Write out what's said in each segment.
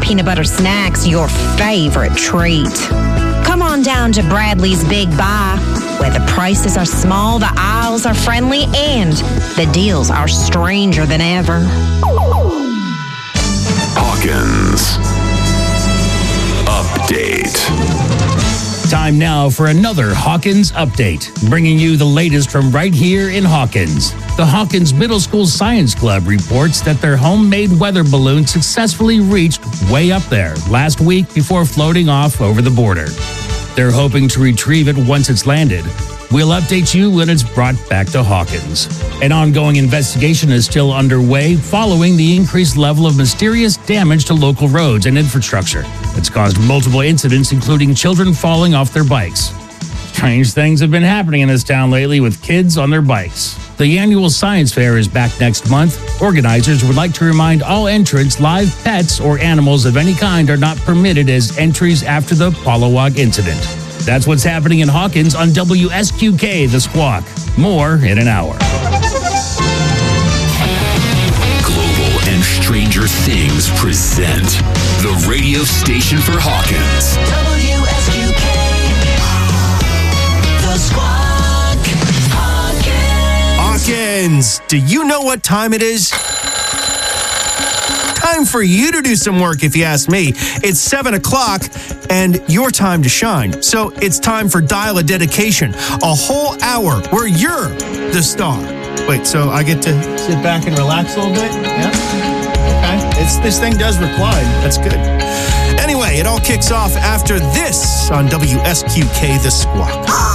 peanut butter snacks your favorite treat. Come on down to Bradley's Big Buy, where the prices are small, the aisles are friendly, and the deals are stranger than ever. Hawkins Update. Time now for another Hawkins Update, bringing you the latest from right here in Hawkins. The Hawkins Middle School Science Club reports that their homemade weather balloon successfully reached way up there last week before floating off over the border. They're hoping to retrieve it once it's landed. We'll update you when it's brought back to Hawkins. An ongoing investigation is still underway following the increased level of mysterious damage to local roads and infrastructure. It's caused multiple incidents, including children falling off their bikes. Strange things have been happening in this town lately with kids on their bikes. The annual science fair is back next month. Organizers would like to remind all entrants live pets or animals of any kind are not permitted as entries after the Polawog incident. That's what's happening in Hawkins on WSQK, The Squawk. More in an hour. Global and Stranger Things present the radio station for Hawkins. WSQK, The Squawk, Hawkins, do you know what time it is? Time for you to do some work, if you ask me. It's 7 o'clock and your time to shine. So it's time for Dial a Dedication, a whole hour where you're the star. Wait, so I get to sit back and relax a little bit? Yeah? Okay. This thing does recline. That's good. Anyway, it all kicks off after this on WSQK The Squawk.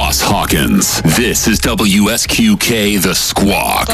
Ross Hawkins. This is WSQK The Squawk.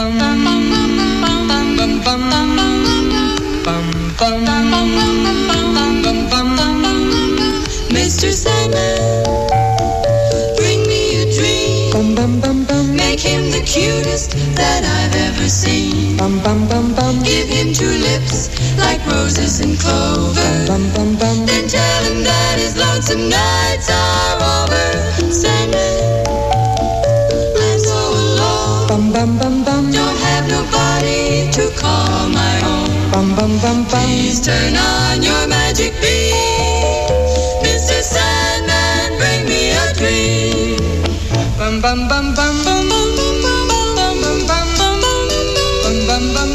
Mr. Sandman, bring me a dream. Make him the cutest that I've ever seen. Give him tulips like roses and clover. Then tell him that his lonesome nights are over. Sandman, I'm so alone. Don't have nobody to call my own. Please turn on your magic beam. Mr. Sandman, bring me a dream. Bum bum bum bum bum bum bum bum bum bum bum bum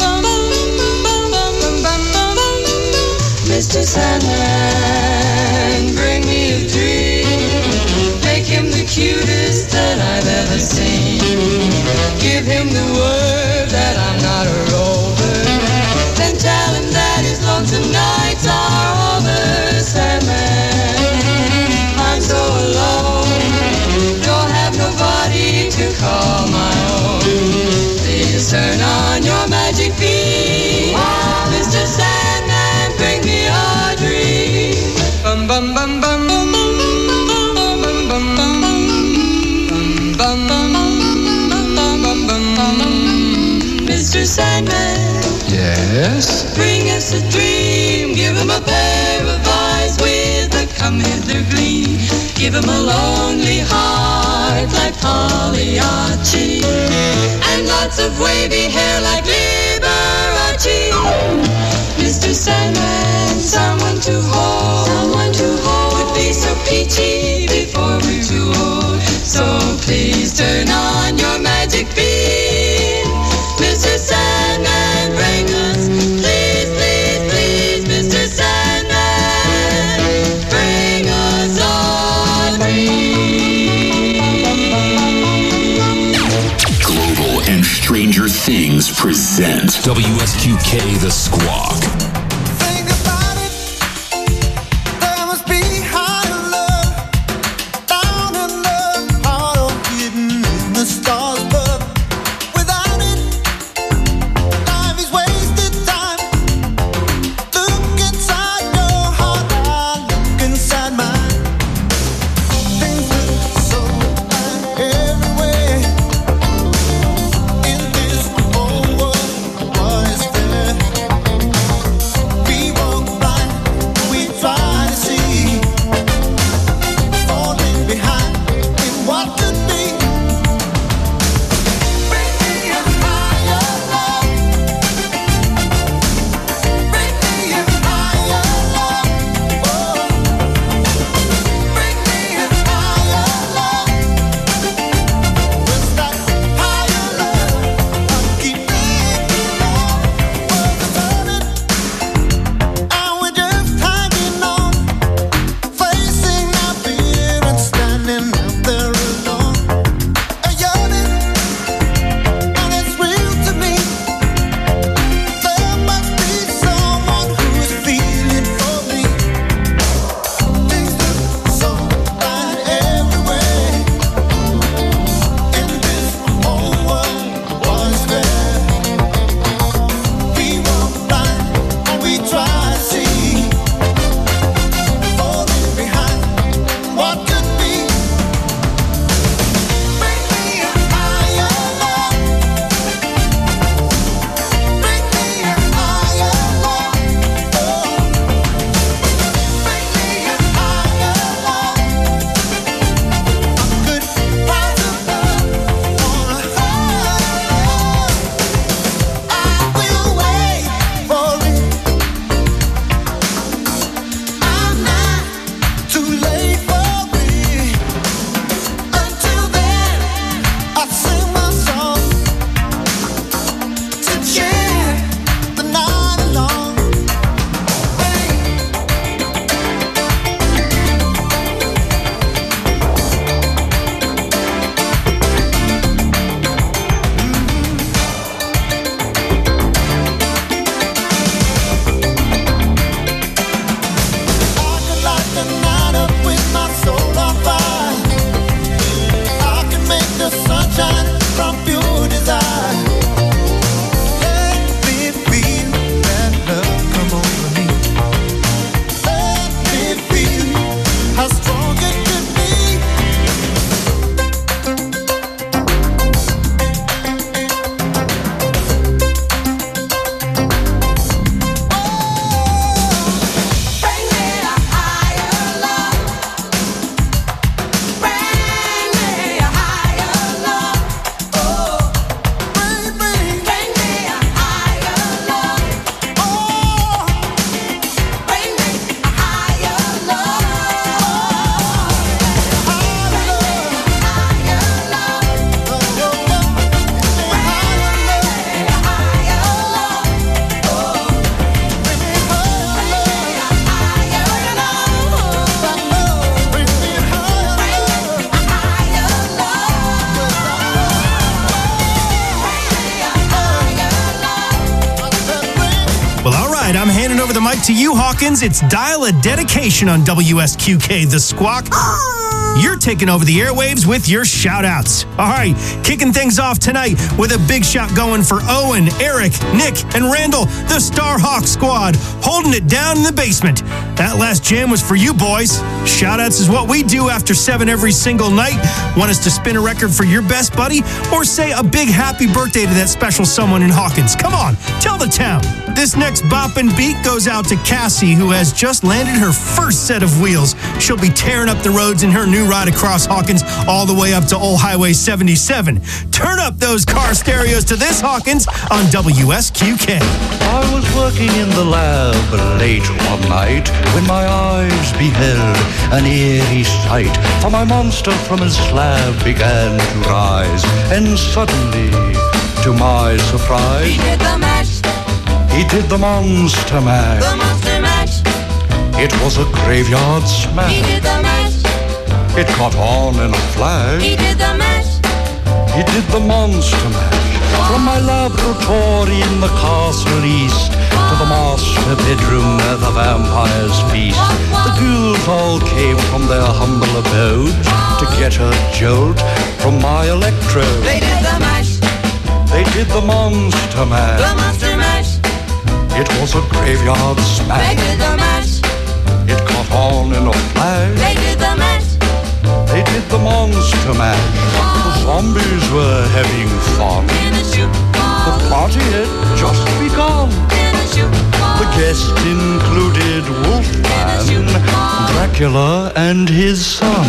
bum bum. Mr. Sandman, bring me a dream. Make him the cutest that I've ever seen. Give him the word that I'm not a rover. Then tell him that his lonesome nights are over. Sandman, I'm so alone. Don't have nobody to call my own. Please turn on your magic beam. Mr. Sandman, bring me a dream. Bum bum bum bum bum bum bum bum bum bum bum bum. Mr. Sandman, yes? bring us a dream. Give him a pair of eyes with a come hither gleam. Give him a lonely heart like Pagliacci, and lots of wavy hair like Liberace. Mr. Sandman, someone to hold, would be so peachy before we're too old. So please turn on your magic beam. Mr. Sandman, bring us, please, please, please, Mr. Sandman, bring us a dream. Global and Stranger Things present WSQK The Squawk. Think about it. There must be higher love, down in the heart of hidden in the stars, but without it, life is wasted time. Look inside your heart, I look inside mine. Things look so bad everywhere in this whole world. What is there? over the mic to you, Hawkins. It's Dial a Dedication on WSQK, The Squawk. You're taking over the airwaves with your shout-outs. All right, kicking things off tonight with a big shout going for Owen, Eric, Nick, and Randall, the Starhawk Squad, holding it down in the basement. That last jam was for you, boys. Shout-outs is what we do after 7 every single night. Want us to spin a record for your best buddy or say a big happy birthday to that special someone in Hawkins? Come on, tell the town. This next boppin' beat goes out to Cassie, who has just landed her first set of wheels. She'll be tearing up the roads in her new ride across Hawkins all the way up to Old Highway 77. Turn up those car stereos to this, Hawkins, on WSQK. I was working in the lab late one night when my eyes beheld an eerie sight. For my monster from his slab began to rise, and suddenly, to my surprise, He did the mash, he did the monster mash. the monster mash. It was a graveyard smash. He did the mash, It caught on in a flash. he did the mash. He did the monster mash. From my laboratory in the castle east to the master bedroom where the vampires feast. The ghouls all came from their humble abodes to get a jolt from my electrode. They did the mash, They did the monster the mash. monster mash. It was a graveyard They smash. did the mash, It caught on in a flash. they did the mash. They did the monster mash. The zombies were having fun. In a shoe, The party had just begun. in a shoe, The guests included Wolfman, Dracula, and his son.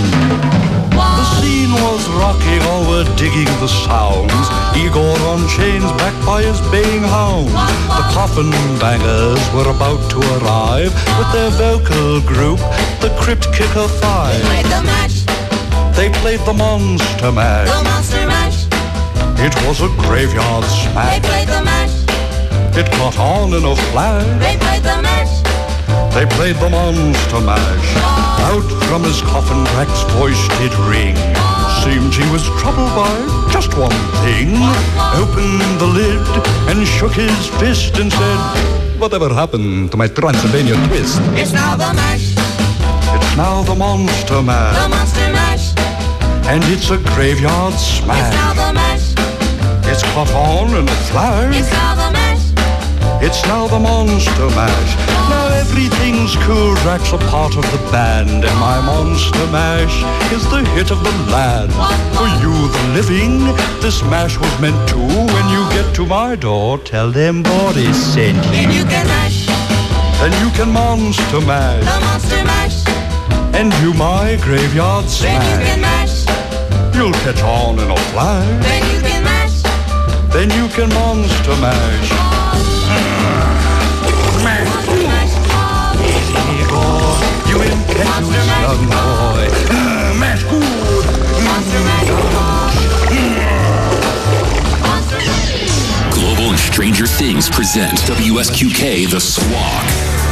The scene was rocking, all were digging the sounds. Igor on chains, backed by his baying hounds. The coffin bangers were about to arrive with their vocal group, the Crypt Kicker Five. played the mash, They played the monster mash. the monster mash. It was a graveyard They smash. played the mash, It caught on in a flash. they played the mash. They played the monster mash. Out from his coffin, Drac's voice did ring. Seemed he was troubled by just one thing. Opened the lid and shook his fist and said, "Whatever happened to my Transylvania twist?" It's now the mash, It's now the monster the mash. monster mash. And it's a graveyard It's smash. now the mash, It's caught on in a flash. it's now the mash. It's now the monster mash. Now everything's cool, Drac's a part of the band, and my monster mash is the hit of the land. For you, the living, this mash was meant to. When you get to my door, tell them Boris sent you. Then you can mash, Then you can monster mash, the monster mash. and do my graveyard Then you can smash. mash, You'll catch on in a flash. then you can mash. Then you can monster mash. Monster mash, Igor, you impetuous young boy. Mash good. monster mash. Monster mash. Global and Stranger Things present WSQK The Squawk.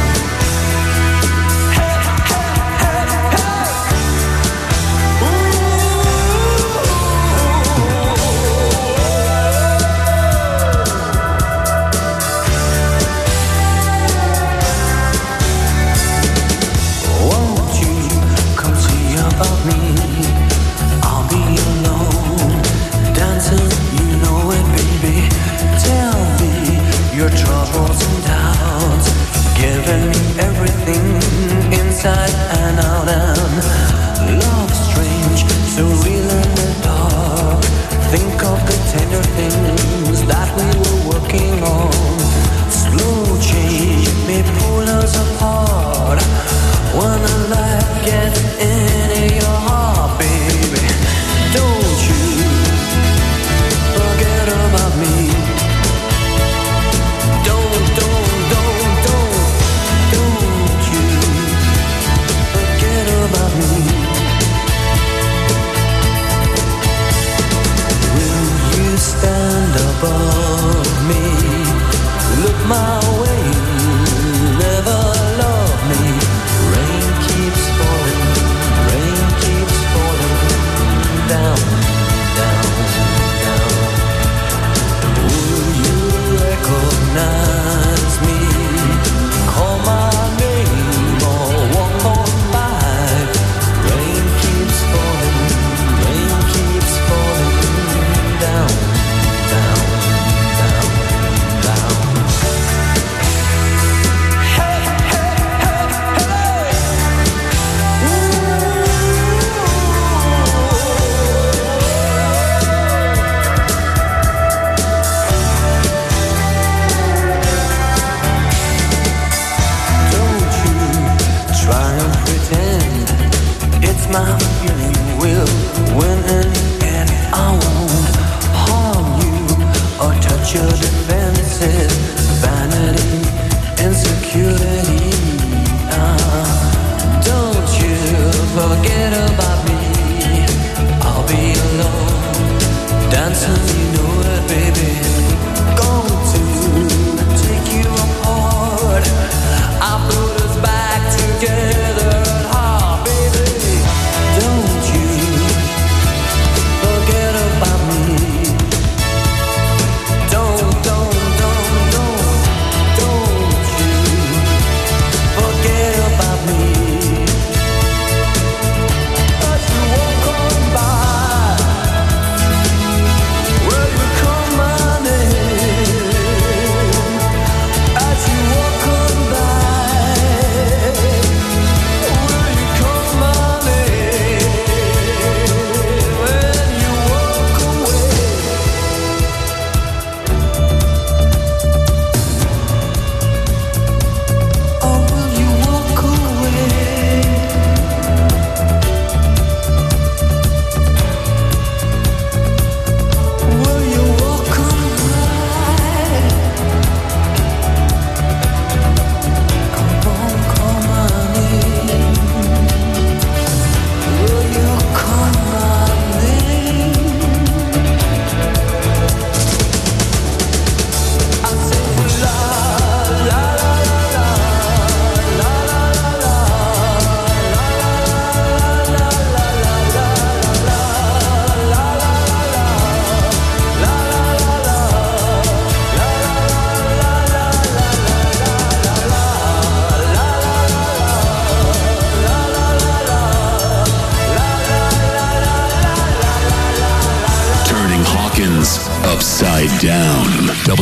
Won't you come see about me? I'll be alone, dancing, you know it, baby. Tell me your troubles and doubts. Give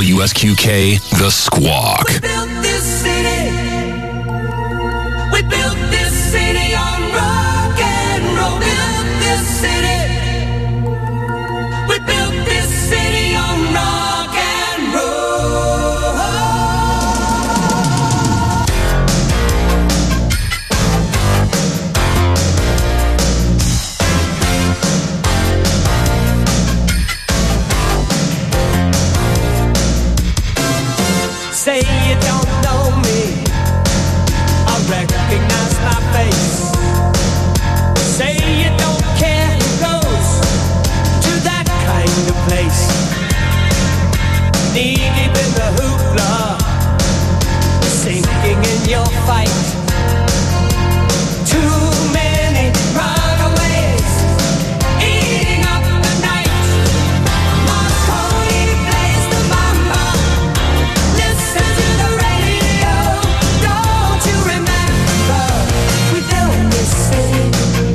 WSQK, The Squawk. We built this city. We built this city on rock and roll. Built this city. We built this city on rock and roll. Say you don't know me, I recognize my face. Say you don't care who goes to that kind of place. Knee deep in the hoopla, sinking in your fight. Too many runaways, eating up the night. Marconi plays the mama. Listen to the radio. Don't you remember? We built this city.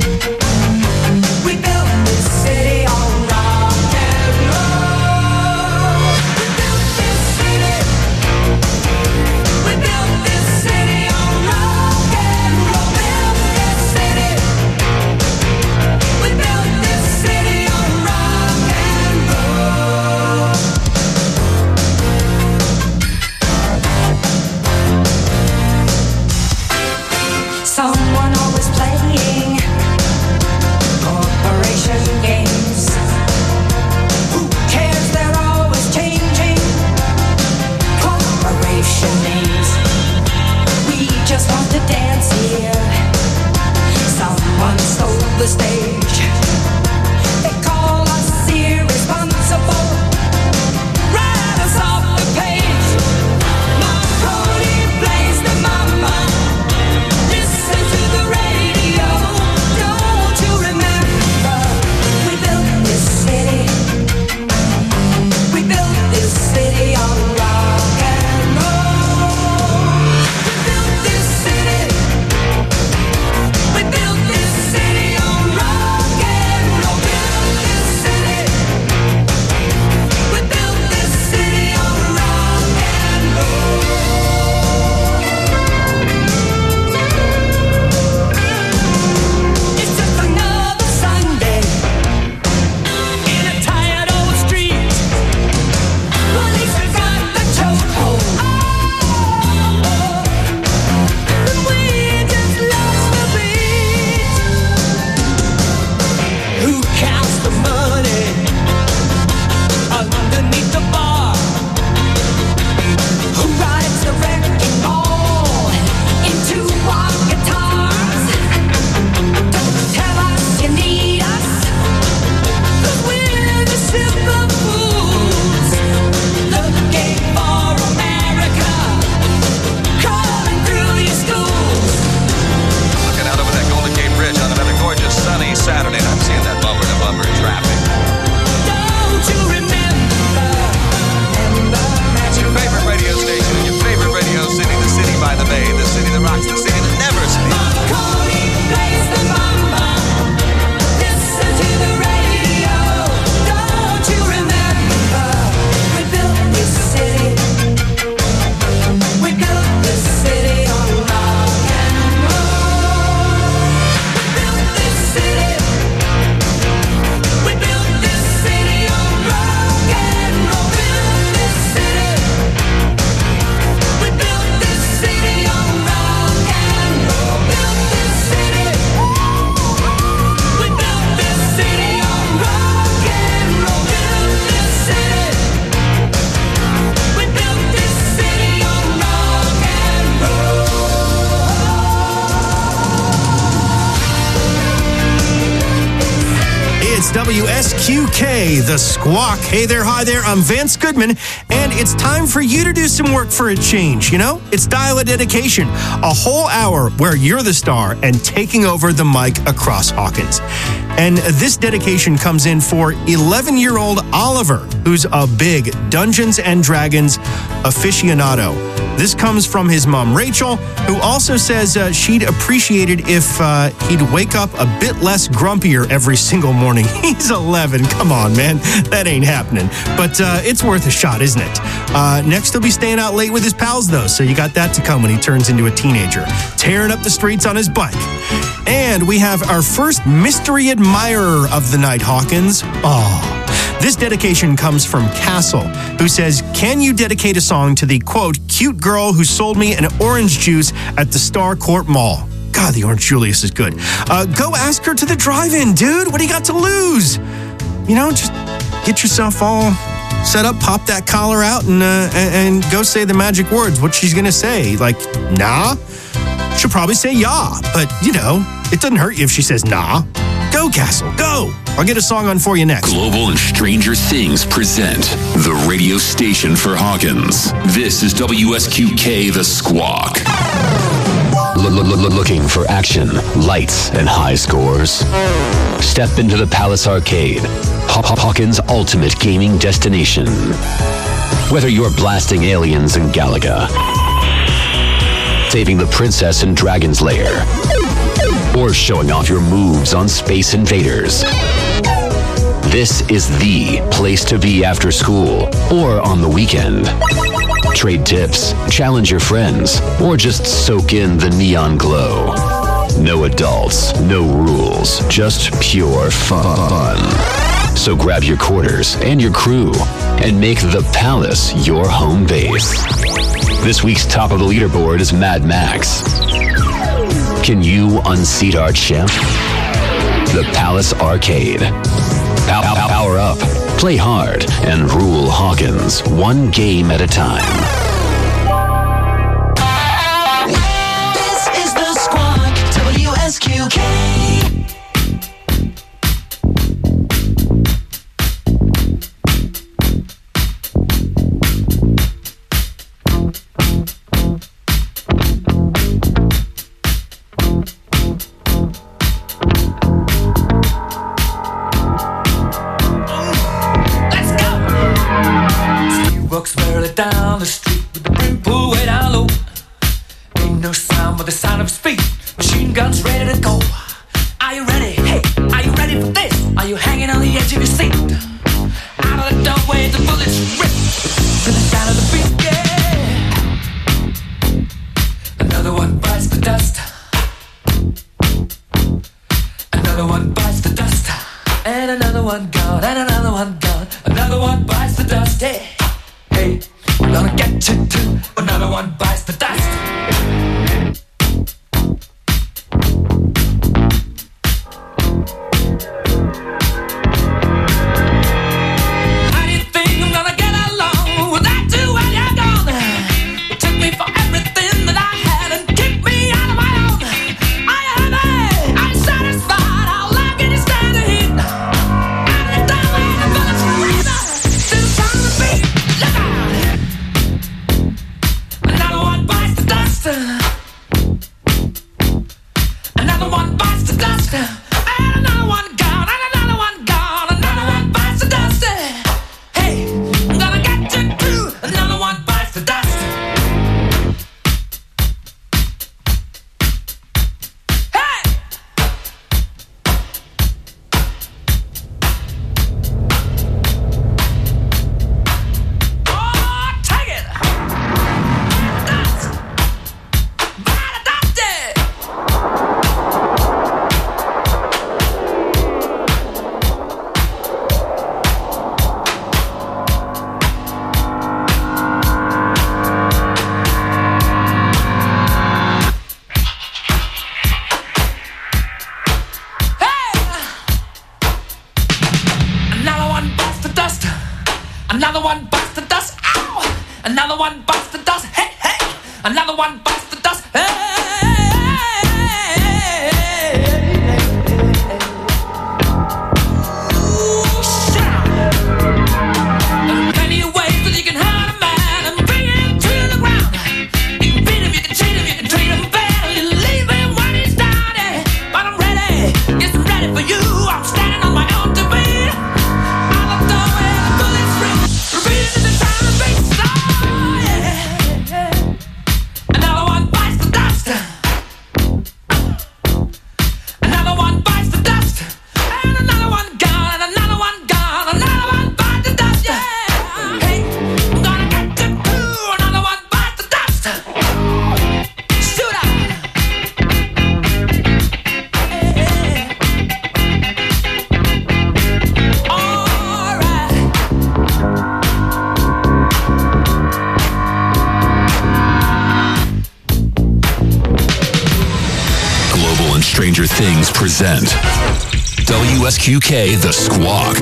We built this city on rock and roll. We built this city. We built this city on rock and roll. Built this city. We built this city on rock and roll. Someone always playing corporation games. Who cares? They're always changing corporation names. We just want to dance here. Someone stole the stage. They call us irresponsible. Write us off the page. Marconi plays the mama. Listen to the radio. Don't you remember? We built this city. We built this city on rock and roll. We built this city. We built this city on rock and roll. Built this city. We built this city on rock and roll. It's just another Sunday in a tired old street. Police have got the chokehold. And we just lost the beat. Who counts the money underneath the bar? Who rides the wrecking ball into our guitars? Don't tell us you need us, 'cause we're the simple fools looking for America, crawling through your schools. Looking out over that Golden Gate Bridge on another gorgeous sunny Saturday, and I'm seeing that bumper to bumper traffic. Don't you remember? It's your favorite radio station, your favorite radio city, the city by the bay, the city that rocks, the city that never sleeps. Marconi plays the mama. Listen to the radio. Don't you remember? We built this city. We built this city on rock and roll. We built this city. We built this city on rock and roll. Built this city. We built this city on rock and roll. Built this city. We built this city on rock and roll. Built this city. We built this city on rock and roll. It's WSQK, The Squawk. Hey there, hi there, I'm Vance Goodman, and it's time for you to do some work for a change, you know? It's Dial a Dedication, a whole hour where you're the star and taking over the mic across Hawkins. And this dedication comes in for 11-year-old Oliver, who's a big Dungeons and Dragons aficionado. This comes from his mom, Rachel, who also says she'd appreciate it if he'd wake up a bit less grumpier every single morning. He's 11. Come on, man. That ain't happening. But it's worth a shot, isn't it? Next, he'll be staying out late with his pals, though, so you got that to come when he turns into a teenager, tearing up the streets on his bike. And we have our first mystery admirer of the night, Hawkins. This dedication comes from Castle, who says, can you dedicate a song to the, quote, cute girl who sold me an orange juice at the Star Court Mall? God, the Orange Julius is good. Go ask her to the drive-in, dude. What do you got to lose? You know, just get yourself all set up, pop that collar out, and go say the magic words. What she's going to say, like, nah? She'll probably say yeah, but, you know, it doesn't hurt you if she says nah. Go, Castle, go! I'll get a song on for you next. Global and Stranger Things present the radio station for Hawkins. This is WSQK The Squawk. Looking for action, lights, and high scores? Step into the Palace Arcade, Hawkins' ultimate gaming destination. Whether you're blasting aliens in Galaga, saving the princess in Dragon's Lair, or showing off your moves on Space Invaders, this is the place to be after school or on the weekend. Trade tips, challenge your friends, or just soak in the neon glow. No adults, no rules, just pure fun. So grab your quarters and your crew and make the Palace your home base. This week's top of the leaderboard is Mad Max. Can you unseat our champ? The Palace Arcade. Power up, play hard, and rule Hawkins one game at a time. This is the Squawk, WSQK. Down the street with the brim pulled way down low. Ain't no sound but the sound of his feet. Machine guns ready to go. Are you ready? Hey, are you ready for this? Are you hanging on the edge of your seat? Out of the doorway, the bullets rip to the sound of the beat. Yeah. Another one bites the dust. Another one bites the dust. And another one gone. And another one gone. Another one bites the dust. Hey, hey. I'm gonna get you too. Another one bites the dust. How do you think I'm gonna get along without you when you're gone? You took me for everything that I had and kicked me out of my own. Are you happy? Are you satisfied? How long can you stand the heat? Out of the doorway, the bullets razor to the sound of the beat. Look out! Another one bites the dust. Another one bites the dust. And another one gone. And another one gone. Another one bites the dust. Hey, I'm gonna get you too. Another one bites the dust. Hey! Oh, take it! Dust! By the dust! Another one bites the dust. Another one bites the dust. Ow! Another one bites the dust. Hey, hey! Another one bites the dust. Hey! Ooh, shit! There are plenty of ways that you can hurt a man and bring him to the ground. You can beat him, you can cheat him, you can treat him bad, or you leave him when he's down. Yeah. But I'm ready, yes, I'm ready for you. I'm Things present WSQK The Squawk.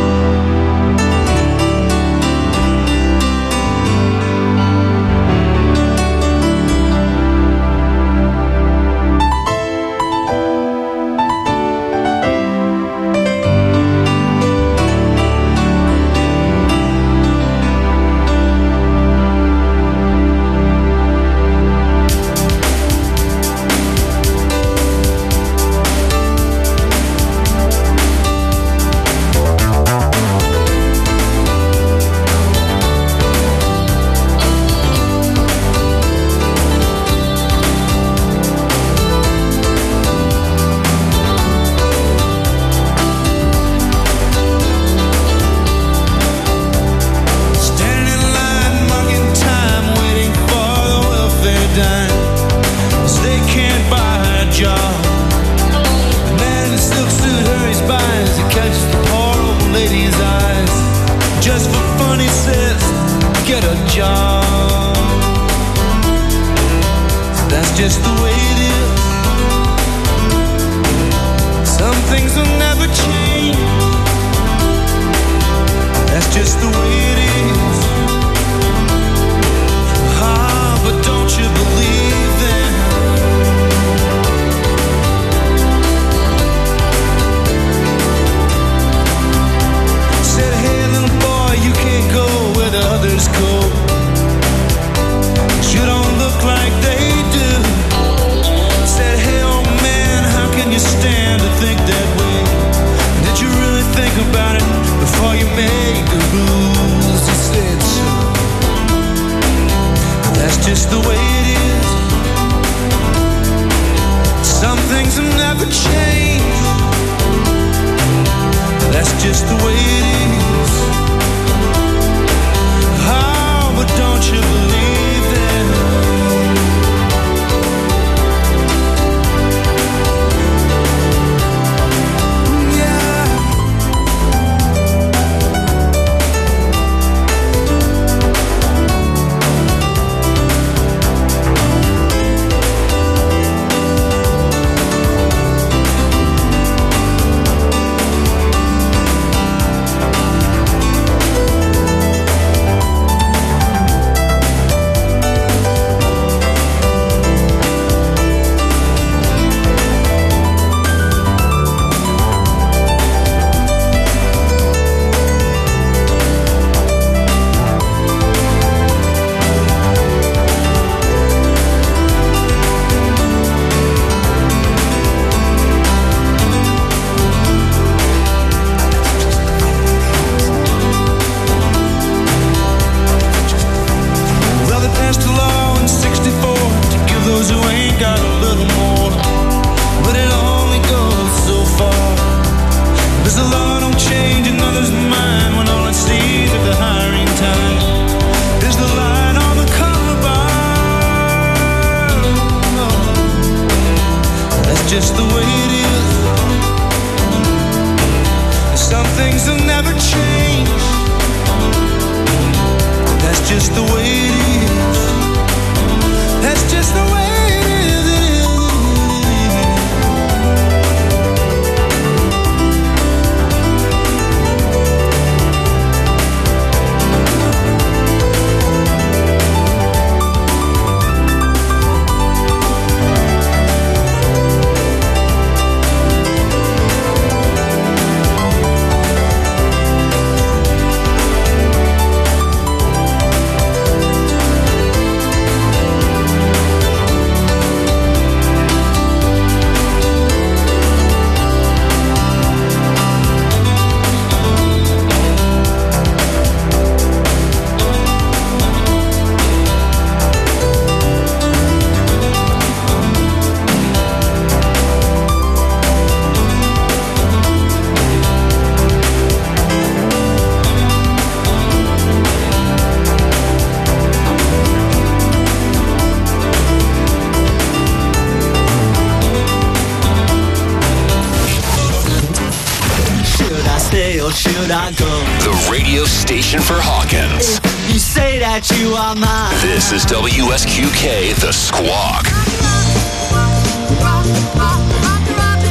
should I go? The radio station for Hawkins. You say that you are mine. This is WSQK, The Squawk.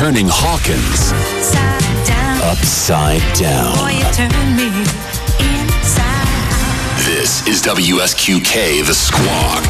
turning Hawkins upside down. Boy, you turn me inside. This is WSQK, The Squawk.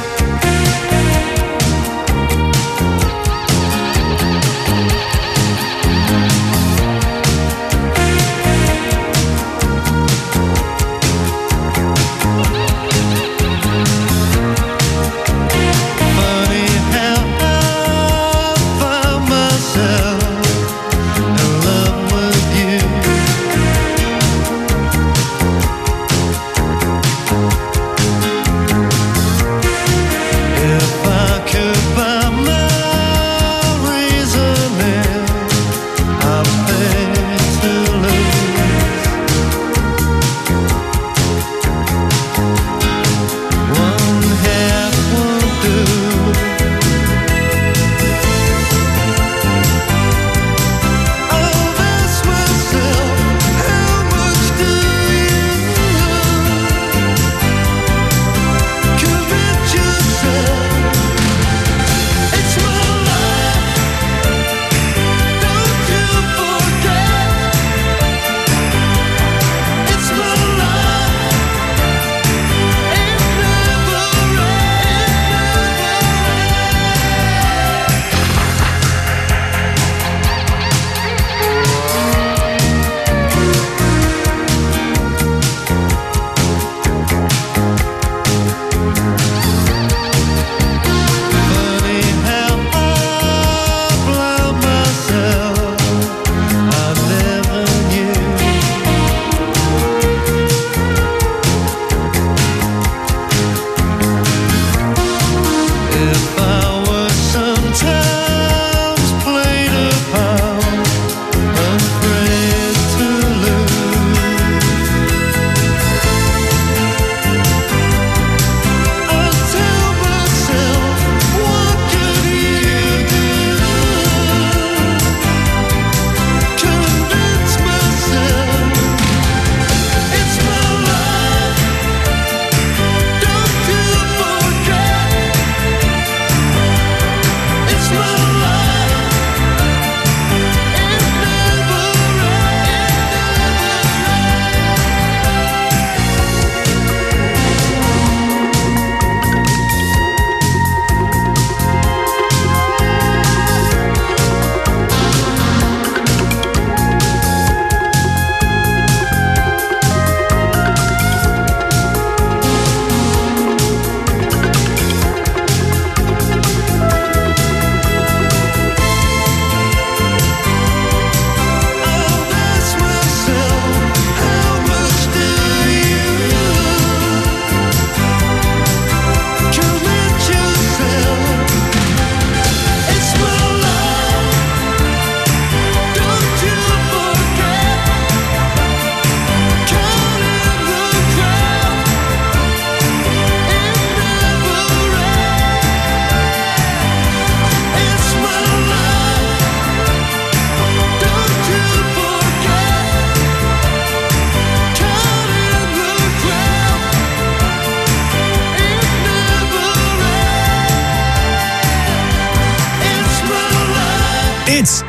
It's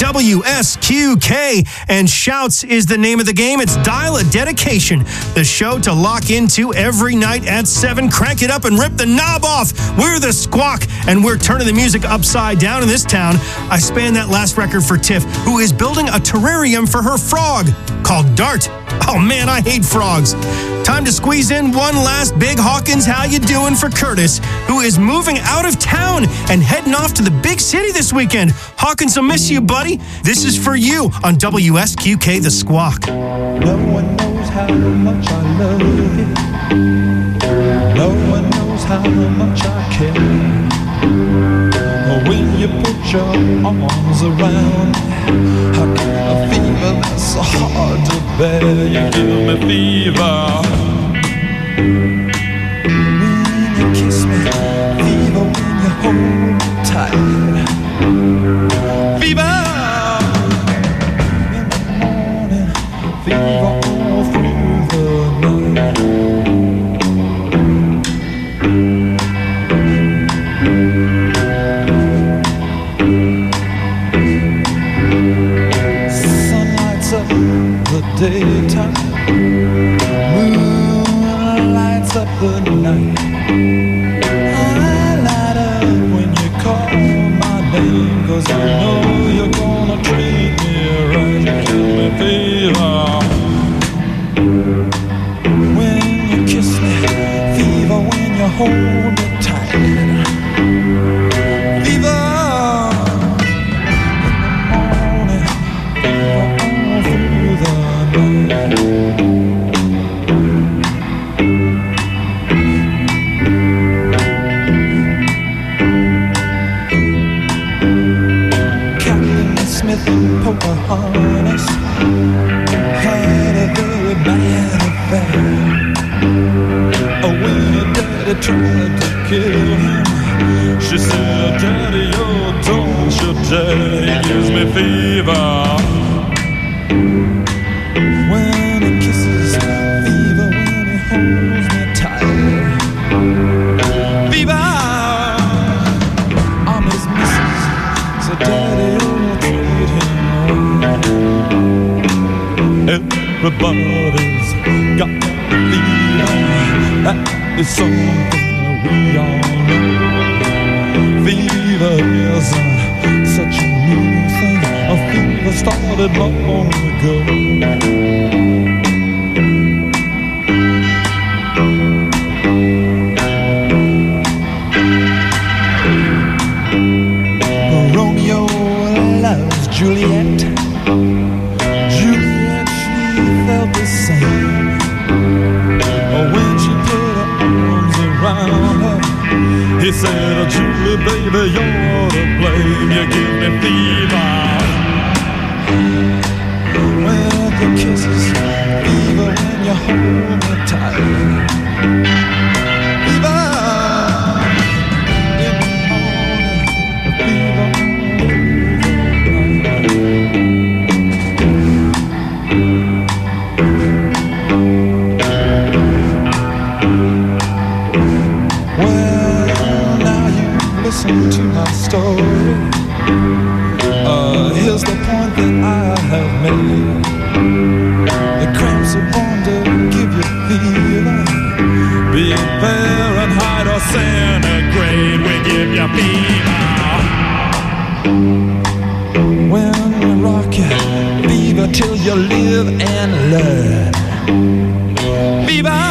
WSQK, and Shouts is the name of the game. It's Dial a Dedication, the show to lock into every night at 7. Crank it up and rip the knob off. We're the Squawk, and we're turning the music upside down in this town. I spanned that last record for Tiff, who is building a terrarium for her frog called Dart. Oh man, I hate frogs. Time to squeeze in one last big Hawkins How You Doing for Curtis, who is moving out of town and heading off to the big city this weekend. Hawkins, I'll miss you, buddy. This is for you on WSQK The Squawk. No one knows how much I love you. No one knows how much I care. When you put your arms around me, I get a fever that's so hard to bear. You give me fever when you kiss me, fever when you hold me tight, fever in the morning, fever all through the night. pain, 'cause I know you're gonna treat me right. You give me fever when you kiss me, fever when you hold me tight, fever in the morning, fever all through the night. Smith and Pocahontas had a very bad affair. Oh, when your daddy tried to kill him, she said, Daddy, oh, don't you dare, he gives me fever when he kisses, fever when he holds me tight, fever, I'm his missus, so Daddy, oh, everybody's got the fever. That is something we all know. Fever isn't such a new thing. A fever started long ago. Romeo loves Juliet. Felt the same when she put her arms around her. He said, Julie, baby, you're to blame. You give me fever when the kisses, fever when you hold me tight, fever in the morning, fever all through the listen to my story. Here's the point that I have made. The cramps are born to give you fever. Be it Fahrenheit or centigrade, we give you fever. When we rock you, fever till you live and learn. Fever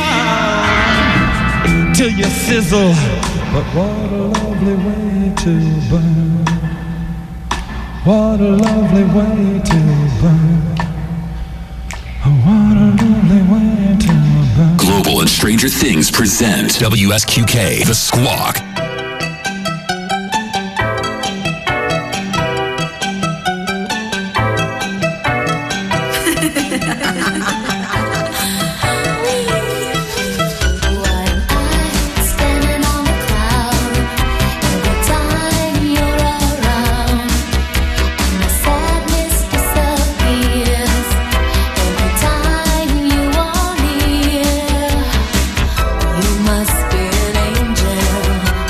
till you sizzle. But what a lovely way to burn. What a lovely way to burn. What a lovely way to burn. Global and Stranger Things present WSQK, The Squawk. Must be an angel.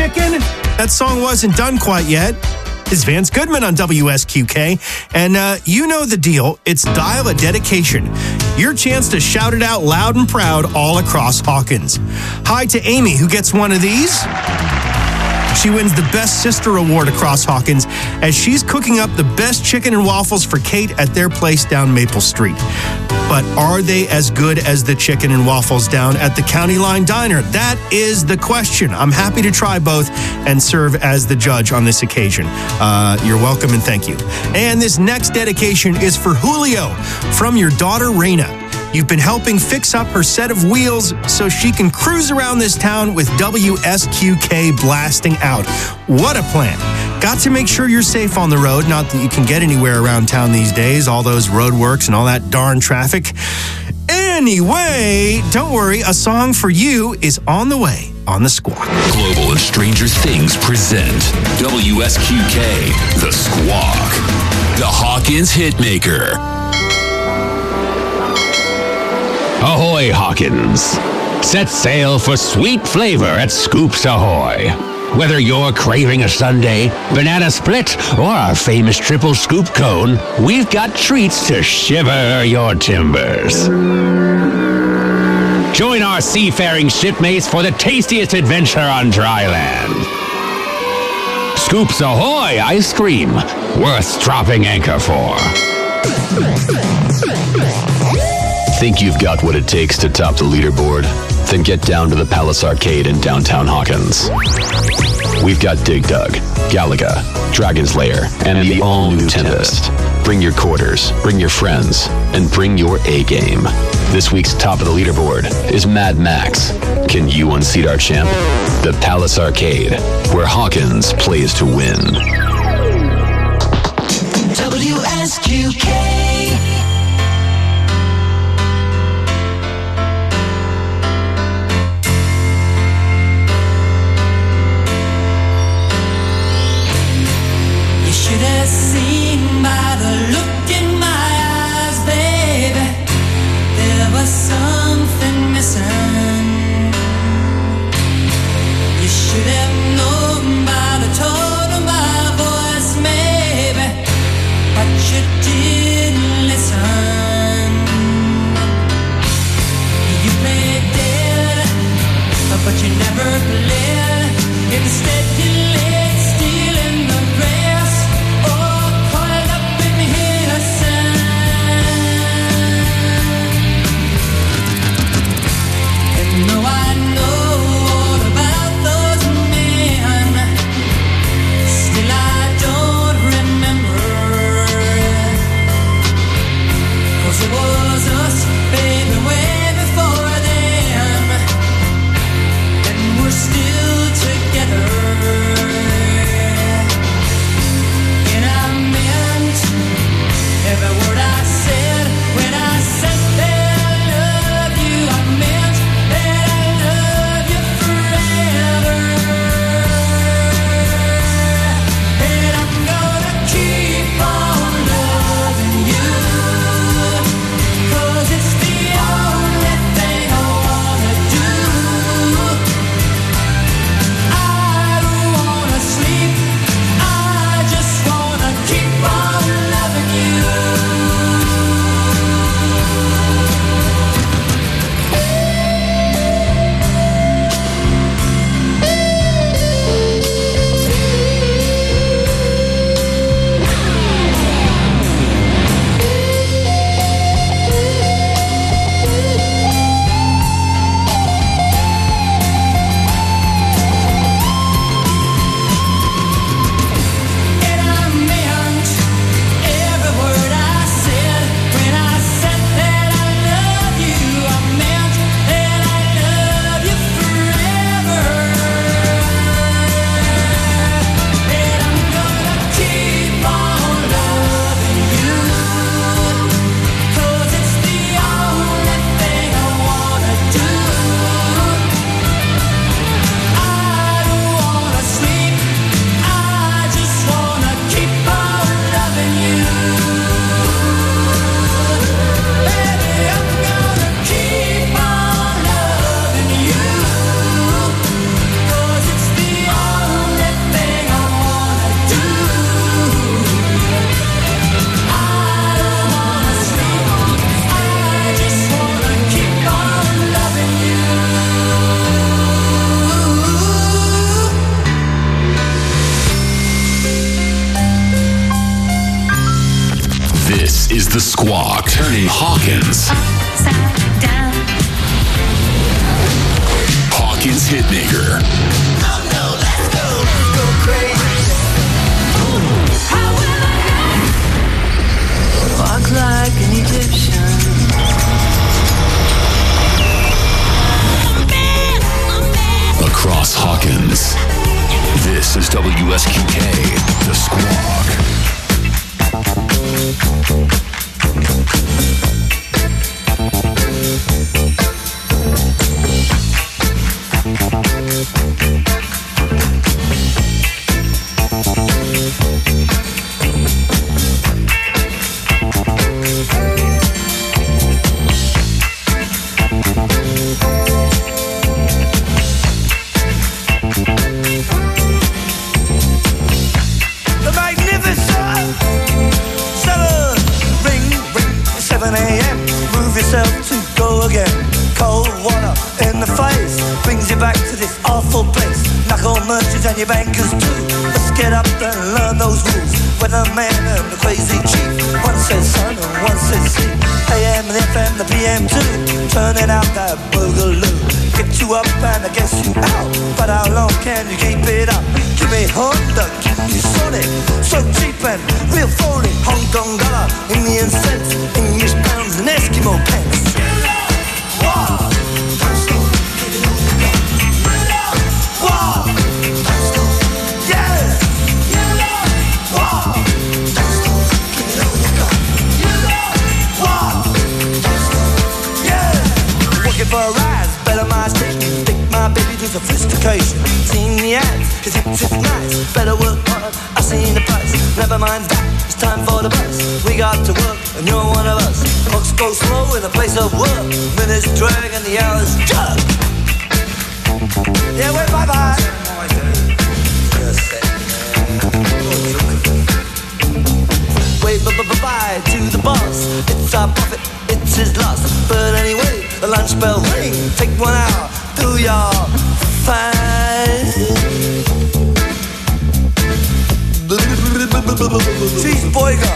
chicken? That song wasn't done quite yet. It's Vance Goodman on WSQK. And you know the deal. It's Dial a Dedication. Your chance to shout it out loud and proud all across Hawkins. Hi to Amy, who gets one of these. She wins the Best Sister Award across Hawkins as she's cooking up the best chicken and waffles for Kate at their place down Maple Street. But are they as good as the chicken and waffles down at the County Line Diner? That is the question. I'm happy to try both and serve as the judge on this occasion. You're welcome and thank you. And this next dedication is for Julio from your daughter, Raina. You've been helping fix up her set of wheels so she can cruise around this town with WSQK blasting out. What a plan. Got to make sure you're safe on the road, not that you can get anywhere around town these days, all those roadworks and all that darn traffic. Anyway, don't worry, a song for you is on the way on The Squawk. Global and Stranger Things present WSQK, The Squawk, the Hawkins Hitmaker. Ahoy, Hawkins! Set sail for sweet flavor at Scoops Ahoy. Whether you're craving a sundae, banana split, or our famous triple scoop cone, we've got treats to shiver your timbers. Join our seafaring shipmates for the tastiest adventure on dry land. Scoops Ahoy ice cream, worth dropping anchor for. Think you've got what it takes to top the leaderboard? Then get down to the Palace Arcade in downtown Hawkins. We've got Dig Dug, Galaga, Dragon's Lair, and the all-new Tempest. Bring your quarters, bring your friends, and bring your A-game. This week's top of the leaderboard is Mad Max. Can you unseat our champ? The Palace Arcade, where Hawkins plays to win. WSQK. Seen by the look in my eyes, baby, there was something missing. You should have known by the tone of my voice, maybe, but you didn't listen. You played dead, but you never played. Instead you laid still in the grass. No, I know all about those men. Still, I don't remember. 'Cause it was us, baby, way before then. And we're still together. And I meant every word I said when I said that I love you. I meant that I love you forever. And I'm gonna keep on loving you. 'Cause it's the only Squawk, turning Hawkins. Hawkins Hitmaker. Walk like an Egyptian. Across Hawkins. This is WSQK, The Squawk. The magnificent 7 a.m. Move yourself to go again. Cold water in the face brings you back to this awful place. Knuckle merchants and your bankers too. Let's get up and learn those rules. Weatherman and the crazy chief. One says sun and one says sea. AM and FM, the PM too. Turning out that boogaloo. Get you up and I guess you out. But how long can you keep it up? Give me Honda, give me Sonic. So cheap and real phony. Hong Kong dollar, Indian cents, English pounds and Eskimo pence. Wow. Wow. Yeah. Wow. Wow. Yeah. Working for a rise, better my station. Take my baby to sophistication. Seen the ads, cause it's just nice. Better work hard, I've seen the price. Never mind that, it's time for the bus. We got to work, and you're one of us. Clocks go slow in a place of work. Minutes drag and the hours jug. Yeah, wait, bye-bye. Wave bye-bye to the boss. It's our profit, it's his loss. But anyway, the lunch bell ring. Take 1 hour, do your fine. Cheeseburger.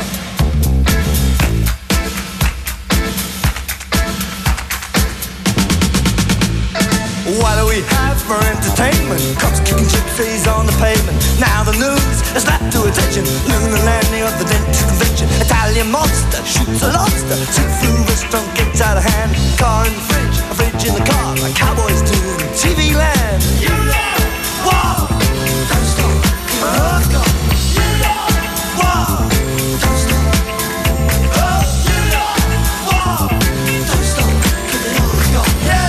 What do we have for entertainment? Cops kicking gypsies on the pavement. Now the news has slapped to attention. Lunar landing of the dentist convention. Italian monster shoots a lobster. Seafood restaurant gets out of hand. Car in the fridge, a fridge in the car. Like cowboys do in TV land. You know, whoa, don't stop, don't stop. You know, whoa, don't stop. Oh, you know, whoa, don't stop. Yeah.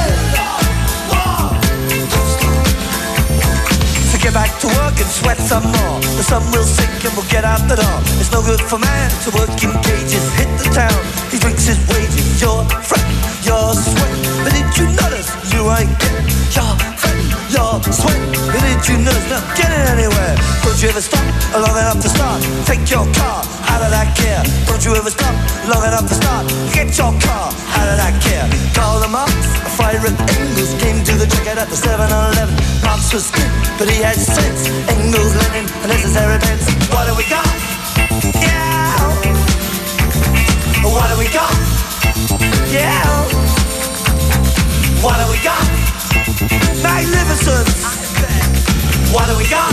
Get back to work and sweat some more. The sun will sink and we'll get out the door. It's no good for man to work in cages. Hit the town, he drinks his wages. You're fretting, you're sweating. But did you notice you ain't getting? You're fretting, you're sweating. But did you notice not getting anywhere? Don't you ever stop long enough to start? Take your car out of that gear. Don't you ever stop long enough to start? Get your car out of that gear. Call them up, a fire at Engels came to the checkout at the 7-Eleven. Marx was skin, but he had sense. Engels, Lenin, and necessary pence. What do we got? Yeah. What do we got? Yeah. What do we got? Magnificent. What do we got?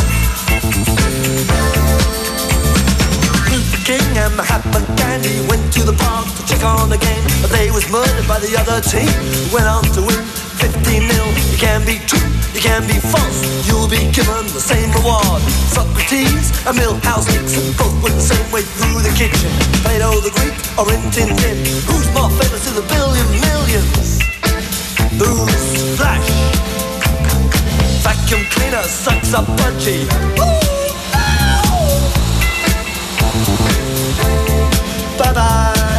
Luther King and Mahatma Gandhi went to the park to check on the game, but they was murdered by the other team. Went on to win 15-0. You can be true, you can be false. You'll be given the same reward. Socrates and Milhouse Nixon both went the same way through the kitchen. Plato the Greek or Rin Tin Tin. Who's more famous to the billion millions? Who's Flash? Vacuum cleaner sucks up Budgie. Bye-bye.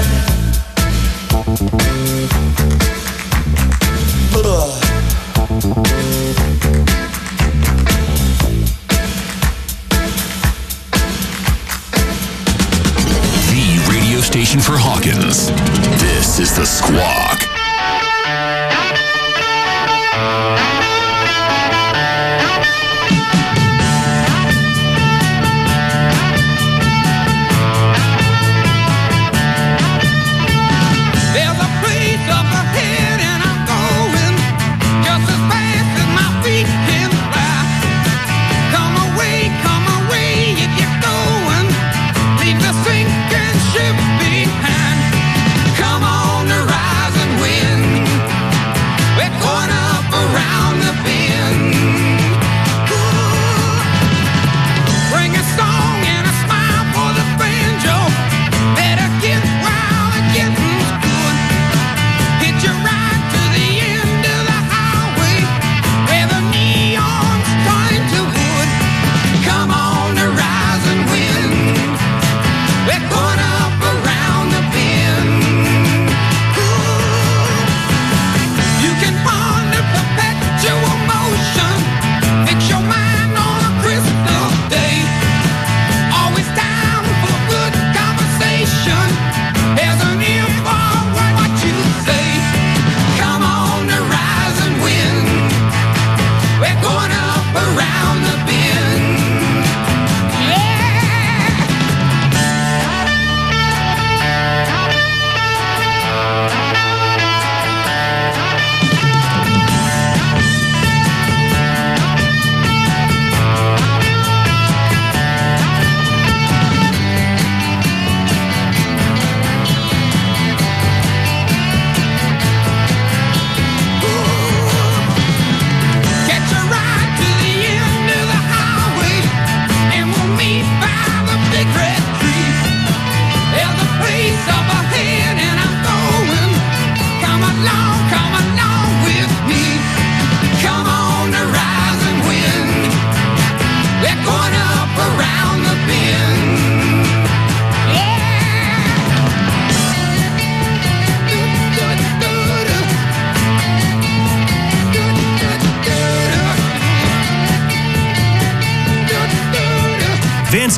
The radio station for Hawkins. This is The Squawk.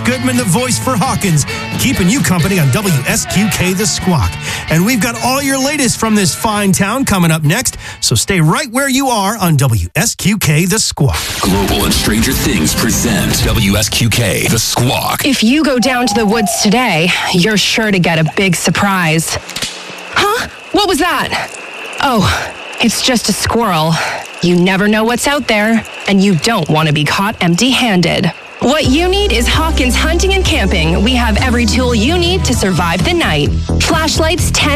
Goodman, the voice for Hawkins, keeping you company on WSQK The Squawk. And we've got all your latest from this fine town coming up next, so stay right where you are on WSQK The Squawk. Global and Stranger Things present WSQK The Squawk. If you go down to the woods today, you're sure to get a big surprise. Huh? What was that? Oh, it's just a squirrel. You never know what's out there, and you don't want to be caught empty-handed. What you need is Hawkins Hunting and Camping. We have every tool you need to survive the night. Flashlights, tents,